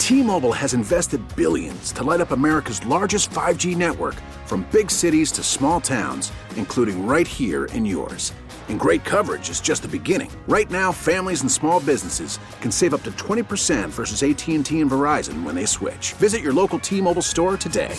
T-Mobile has invested billions to light up America's largest 5G network, from big cities to small towns, including right here in yours. And great coverage is just the beginning. Right now, families and small businesses can save up to 20% versus AT&T and Verizon when they switch. Visit your local T-Mobile store today.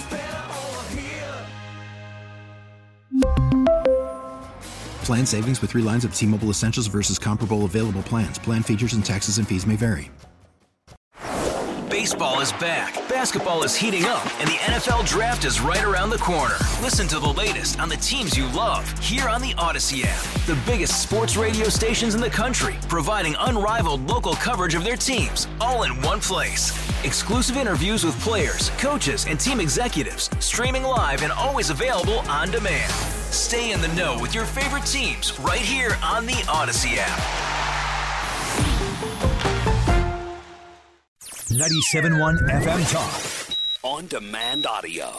Plan savings with 3 lines of T-Mobile Essentials versus comparable available plans. Plan features and taxes and fees may vary. Baseball is back, basketball is heating up, and the NFL Draft is right around the corner. Listen to the latest on the teams you love here on the Odyssey app. The biggest sports radio stations in the country, providing unrivaled local coverage of their teams, all in one place. Exclusive interviews with players, coaches, and team executives, streaming live and always available on demand. Stay in the know with your favorite teams right here on the Odyssey app. 97.1 FM Talk. On demand audio.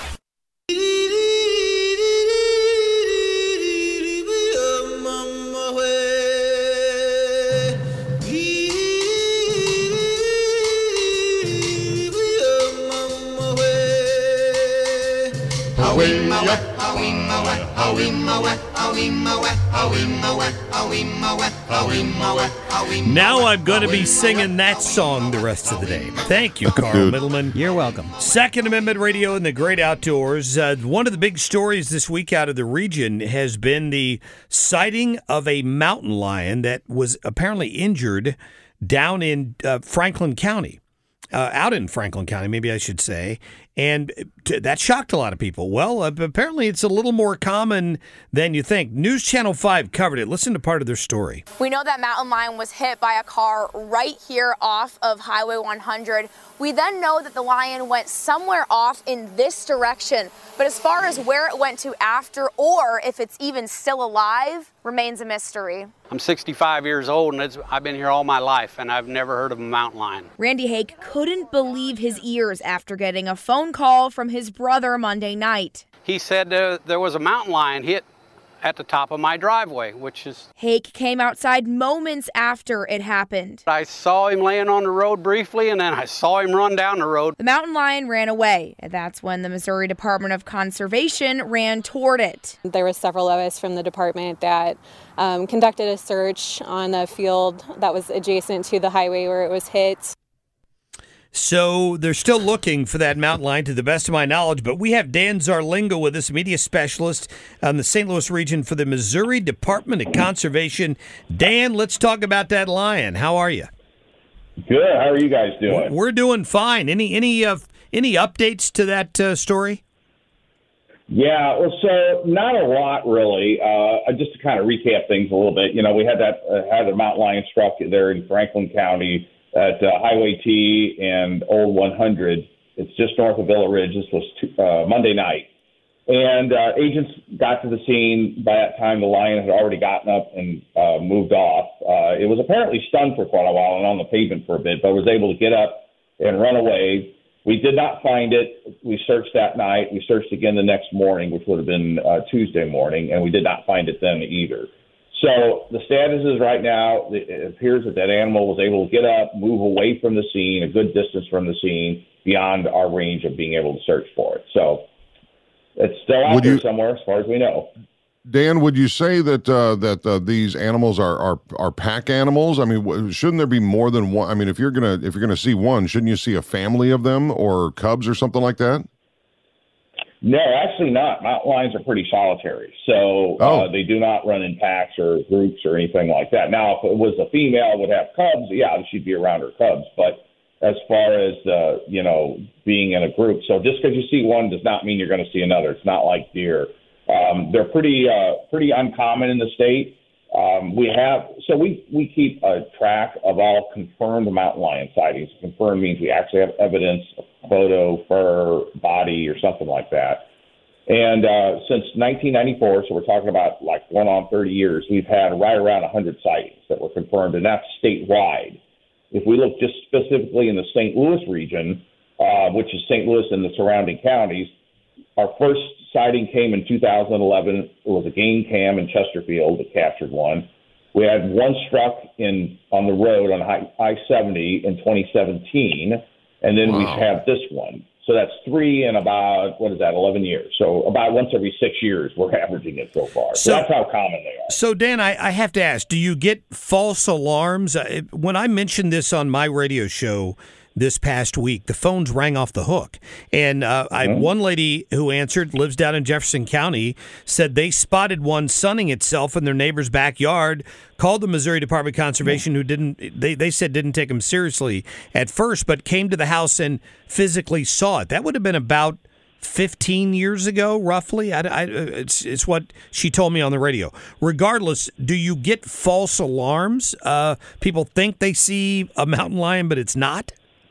Now I'm going to be singing that song the rest of the day. Thank you, Carl Middleman. You're welcome. Second Amendment Radio and the Great Outdoors. One of the big stories this week out of the region has been the sighting of a mountain lion that was apparently injured down in Franklin County. Out in Franklin County, maybe I should say, and that shocked a lot of people. Well, apparently it's a little more common than you think. News Channel 5 covered it. Listen to part of their story. We know that mountain lion was hit by a car right here off of Highway 100. We then know that the lion went somewhere off in this direction, but as far as where it went to after, or if it's even still alive, remains a mystery. I'm 65 years old, and I've been here all my life, and I've never heard of a mountain lion. Randy Hake couldn't believe his ears after getting a phone call from his brother Monday night. He said there was a mountain lion hit at the top of my driveway, which is... Hake came outside moments after it happened. I saw him laying on the road briefly, and then I saw him run down the road. The mountain lion ran away, and that's when the Missouri Department of Conservation ran toward it. There were several of us from the department that conducted a search on a field that was adjacent to the highway where it was hit. So they're still looking for that mountain lion, to the best of my knowledge. But we have Dan Zarlingo with us, media specialist on the St. Louis region for the Missouri Department of Conservation. Dan, let's talk about that lion. How are you? Good. How are you guys doing? We're doing fine. Any updates to that story? Yeah, well, so not a lot really. Just to kind of recap things a little bit, we had had a mountain lion struck there in Franklin County at Highway T and Old 100. It's just north of Villa Ridge. This was Monday night. And agents got to the scene. By that time, the lion had already gotten up and moved off. It was apparently stunned for quite a while and on the pavement for a bit, but was able to get up and run away. We did not find it. We searched that night. We searched again the next morning, which would have been Tuesday morning, and we did not find it then either. So the status is right now, it appears that animal was able to get up, move away from the scene, a good distance from the scene, beyond our range of being able to search for it. So it's still out there somewhere, as far as we know. Dan, would you say that these animals are pack animals? I mean, shouldn't there be more than one? I mean, if you're gonna see one, shouldn't you see a family of them or cubs or something like that? No, actually not. Mountain lions are pretty solitary, so they do not run in packs or groups or anything like that. Now, if it was a female would have cubs, yeah, she'd be around her cubs. But as far as being in a group, so just because you see one does not mean you're going to see another. It's not like deer. They're pretty uncommon in the state. We keep a track of all confirmed mountain lion sightings. Confirmed means we actually have evidence, a photo, fur, body, or something like that. And since 1994, so we're talking about like going on 30 years, we've had right around 100 sightings that were confirmed, and that's statewide. If we look just specifically in the St. Louis region, which is St. Louis and the surrounding counties, our first sighting came in 2011. It was a game cam in Chesterfield that captured one. We had one struck on the road on I-70 in 2017, And then we have this one. So that's 3 in about, 11 years. So about once every 6 years, we're averaging it so far. So that's how common they are. So, Dan, I have to ask, do you get false alarms? When I mentioned this on my radio show this past week, the phones rang off the hook. And one lady who answered, lives down in Jefferson County, said they spotted one sunning itself in their neighbor's backyard, called the Missouri Department of Conservation, who they said didn't take them seriously at first, but came to the house and physically saw it. That would have been about 15 years ago, roughly. It's what she told me on the radio. Regardless, do you get false alarms? People think they see a mountain lion, but it's not?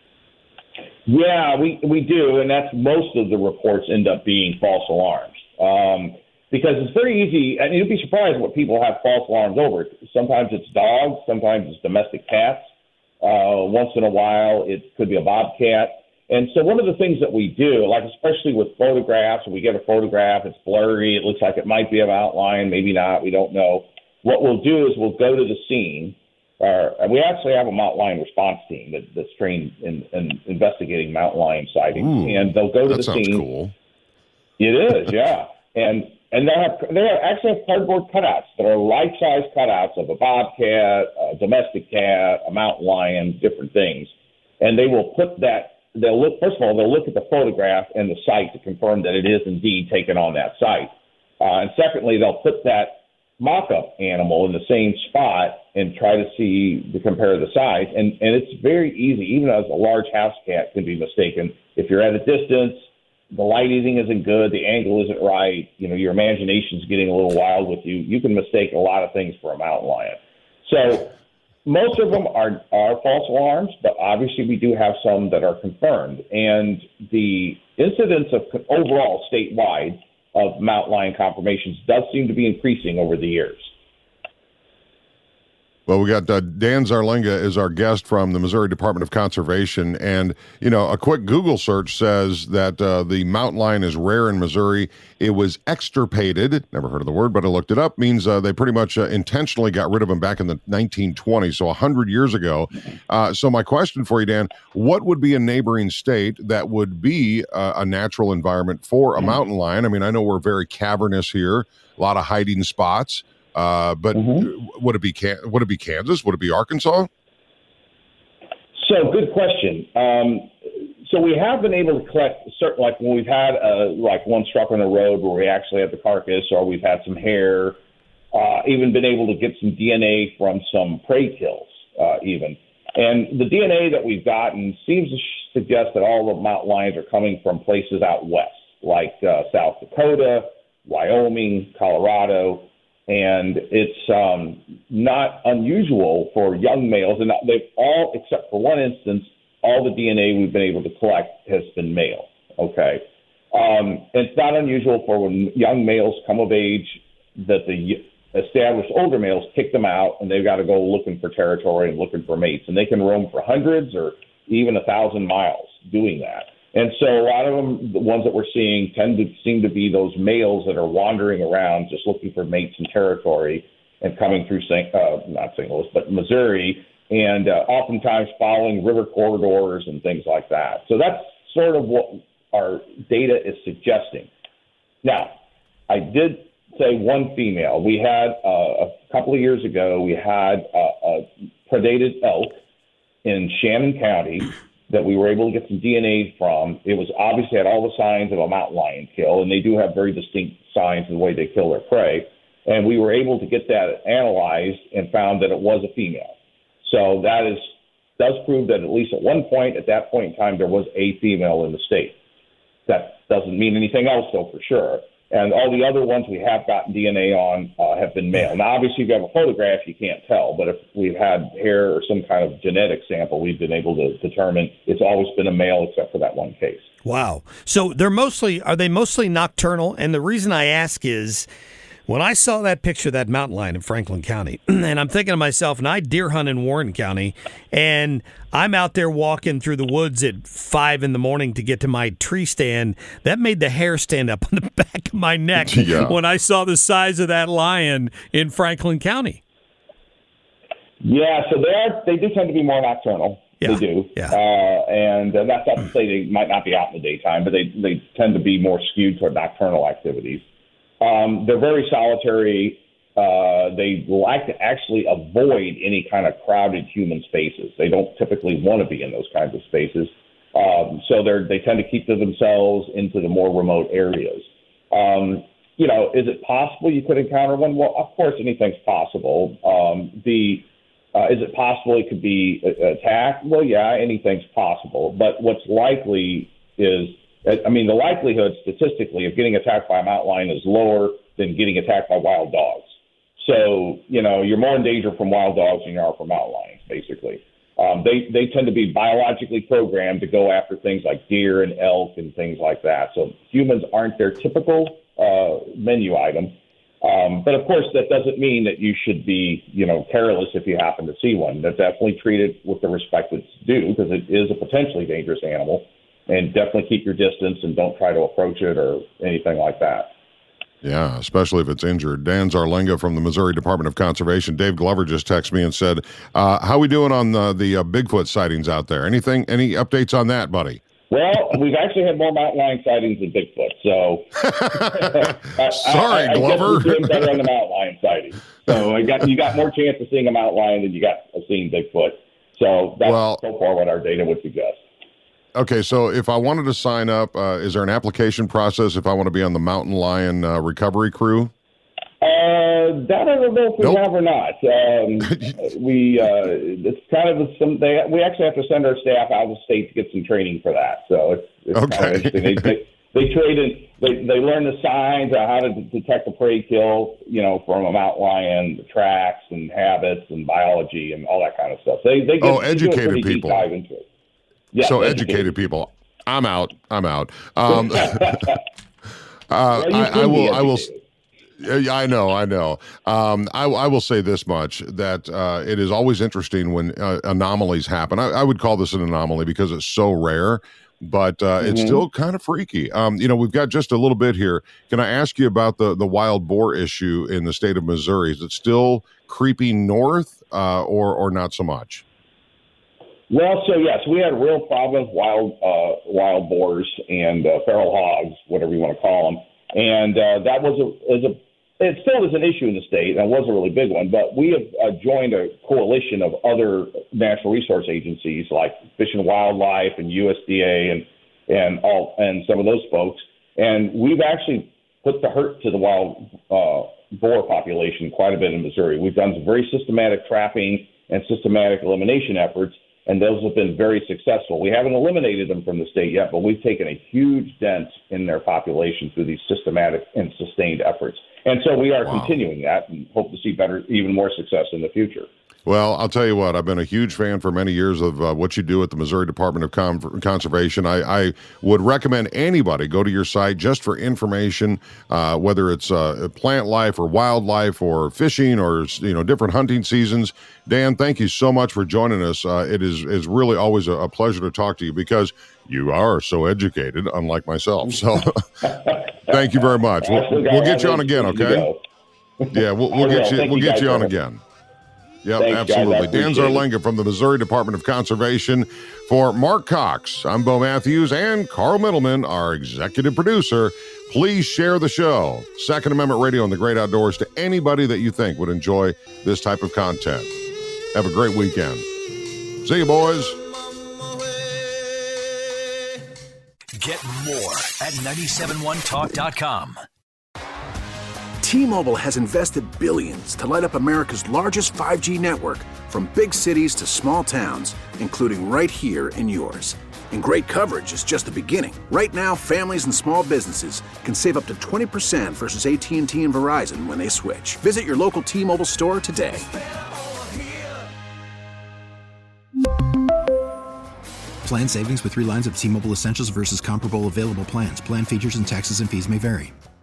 Yeah, we do, and that's most of the reports end up being false alarms. Because it's very easy, and you'd be surprised what people have false alarms over. Sometimes it's dogs, sometimes it's domestic cats. Once in a while, it could be a bobcat. And so one of the things that we do, like especially with photographs, we get a photograph, it's blurry, it looks like it might be a mountain lion, maybe not, we don't know. What we'll do is we'll go to the scene. We actually have a mountain lion response team that's trained in investigating mountain lion sightings, and they'll go to the scene. That sounds cool. It is, yeah, and they actually have cardboard cutouts that are life-size cutouts of a bobcat, a domestic cat, a mountain lion, different things, and they will put that. They'll look. First of all, they'll look at the photograph and the site to confirm that it is indeed taken on that site, and secondly, they'll put that mock-up animal in the same spot and try to compare the size. And it's very easy, even as a large house cat can be mistaken. If you're at a distance, the lighting isn't good, the angle isn't right, your imagination's getting a little wild with you, you can mistake a lot of things for a mountain lion. So most of them are false alarms, but obviously we do have some that are confirmed. And the incidence of overall statewide of mountain lion confirmations does seem to be increasing over the years. Well, we got Dan Zarlenga is our guest from the Missouri Department of Conservation. And, a quick Google search says that the mountain lion is rare in Missouri. It was extirpated. Never heard of the word, but I looked it up. Means they pretty much intentionally got rid of him back in the 1920s, so 100 years ago. So my question for you, Dan, what would be a neighboring state that would be a natural environment for a mountain lion? I mean, I know we're very cavernous here, a lot of hiding spots. But would it be Kansas? Would it be Arkansas? So good question. So we have been able to collect certain, like when we've had one struck on the road where we actually had the carcass, or we've had some hair, even been able to get some DNA from some prey kills, even. And the DNA that we've gotten seems to suggest that all the mountain lions are coming from places out west, like South Dakota, Wyoming, Colorado. And it's not unusual for young males, and they've all, except for one instance, all the DNA we've been able to collect has been male. Okay, it's not unusual for when young males come of age that the established older males kick them out, and they've got to go looking for territory and looking for mates, and they can roam for hundreds or even 1,000 miles doing that. And so a lot of them, the ones that we're seeing, seem to be those males that are wandering around just looking for mates and territory and coming through, not St. Louis, but Missouri, and oftentimes following river corridors and things like that. So that's sort of what our data is suggesting. Now, I did say one female. We had a couple of years ago, we had a predated elk in Shannon County that we were able to get some DNA from. It was obviously had all the signs of a mountain lion kill, and they do have very distinct signs of the way they kill their prey. And we were able to get that analyzed and found that it was a female. So that does prove that at least at one point, at that point in time, there was a female in the state. That doesn't mean anything else, though, for sure. And all the other ones we have gotten DNA on have been male. Now, obviously, if you have a photograph, you can't tell. But if we've had hair or some kind of genetic sample, we've been able to determine it's always been a male except for that one case. Wow. So are they mostly nocturnal? And the reason I ask is, when I saw that picture of that mountain lion in Franklin County, and I'm thinking to myself, and I deer hunt in Warren County, and I'm out there walking through the woods at 5 a.m. to get to my tree stand, that made the hair stand up on the back of my neck when I saw the size of that lion in Franklin County. Yeah, so they do tend to be more nocturnal. Yeah. They do. Yeah. And that's not to say they might not be out in the daytime, but they tend to be more skewed toward nocturnal activities. They're very solitary. They like to actually avoid any kind of crowded human spaces. They don't typically want to be in those kinds of spaces. So they tend to keep to themselves into the more remote areas. Is it possible you could encounter one? Well, of course, anything's possible. Is it possible it could be attacked? Well, yeah, anything's possible. But what's likely is, the likelihood statistically of getting attacked by a mountain lion is lower than getting attacked by wild dogs. So, you're more in danger from wild dogs than you are from mountain lions, basically. They tend to be biologically programmed to go after things like deer and elk and things like that. So humans aren't their typical menu item. But of course, that doesn't mean that you should be, careless if you happen to see one. They're definitely treated with the respect it's due, because it is a potentially dangerous animal. And definitely keep your distance and don't try to approach it or anything like that. Yeah, especially if it's injured. Dan Zarlenga from the Missouri Department of Conservation. Dave Glover just texted me and said, how we doing on the Bigfoot sightings out there? Any updates on that, buddy? Well, we've actually had more mountain lion sightings than Bigfoot, so sorry, Glover. I guess we're doing better on the mountain lion sightings. So you got more chance of seeing a mountain lion than you got of seeing Bigfoot. So that's so far what our data would suggest. Okay, so if I wanted to sign up, is there an application process if I want to be on the mountain lion recovery crew? That I don't know if we have or not. It's kind of we actually have to send our staff out of state to get some training for that. So it's kind of interesting. They learn the signs on how to detect a prey kill, from a mountain lion, the tracks and habits and biology and all that kind of stuff. They educated people. Dive into it. Yeah, so educated people. I'm out. I will. I know. I will say this much, that it is always interesting when anomalies happen. I would call this an anomaly because it's so rare, but it's still kind of freaky. We've got just a little bit here. Can I ask you about the wild boar issue in the state of Missouri? Is it still creeping north or not so much? Well, so yes, we had a real problem with wild boars and feral hogs, whatever you want to call them, and that it still is an issue in the state, and it was a really big one. But we have joined a coalition of other natural resource agencies like Fish and Wildlife and USDA and some of those folks, and we've actually put the hurt to the wild boar population quite a bit in Missouri. We've done some very systematic trapping and systematic elimination efforts, and those have been very successful. We haven't eliminated them from the state yet, but we've taken a huge dent in their population through these systematic and sustained efforts. And so we are continuing that and hope to see even more success in the future. Well, I'll tell you what, I've been a huge fan for many years of what you do at the Missouri Department of Conservation. I would recommend anybody go to your site just for information, whether it's plant life or wildlife or fishing or different hunting seasons. Dan, thank you so much for joining us. It is really always a pleasure to talk to you because you are so educated, unlike myself. So thank you very much. We'll get you on again, okay? Yeah, we'll get you on again. Yep, thanks, absolutely. Dan Zarlenga from the Missouri Department of Conservation. For Mark Cox, I'm Bo Matthews, and Carl Middleman, our executive producer. Please share the show, Second Amendment Radio and the Great Outdoors, to anybody that you think would enjoy this type of content. Have a great weekend. See you, boys. Get more at 971talk.com. T-Mobile has invested billions to light up America's largest 5G network, from big cities to small towns, including right here in yours. And great coverage is just the beginning. Right now, families and small businesses can save up to 20% versus AT&T and Verizon when they switch. Visit your local T-Mobile store today. Plan savings with 3 lines of T-Mobile Essentials versus comparable available plans. Plan features and taxes and fees may vary.